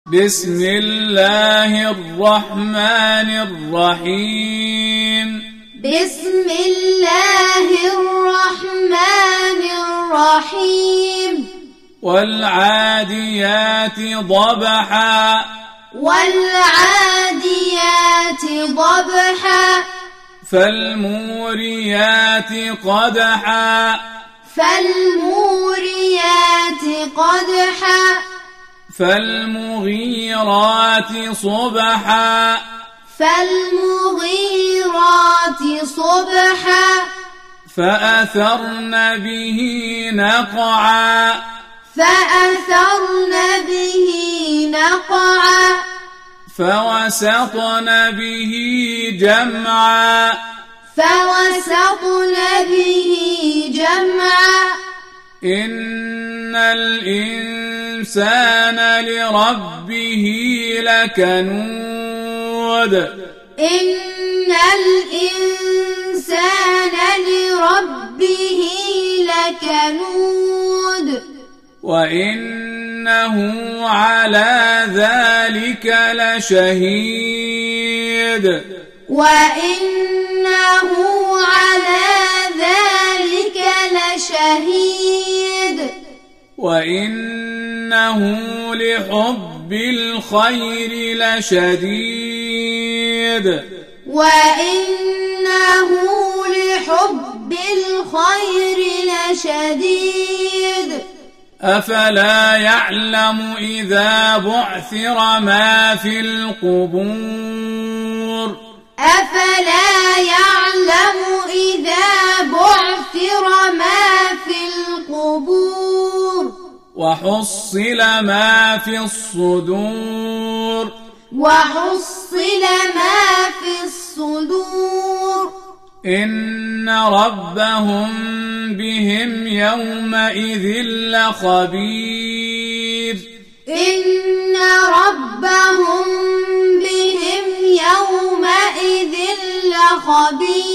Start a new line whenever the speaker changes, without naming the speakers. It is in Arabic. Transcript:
بسم الله الرحمن الرحيم
بسم الله الرحمن الرحيم
والعاديات ضبحا
والعاديات ضبحا
فالموريات قدحا
فالموريات قدحا
فالمغيرات صبحا
فالمغيرات صبحا
فأثرن به نقعا
فأثرن به نقعا
فوسطن به جمعا
فوسطن به جمعا
إن الإنسان لربه لكنود
إن الإنسان لربه لكنود
وإنه على ذلك لشهيد
وإنه على ذلك لشهيد
وإنه لحب الخير لشديد
وإنه لحب الخير لشديد
أفلا يعلم إذا بعثر ما في القبور
أفلا يعلم إذا بعثر ما في القبور
وحصل ما في الصدور
وحصل ما في الصدور
إن ربهم بهم يومئذ لخبير
إن ربهم بهم يومئذ لخبير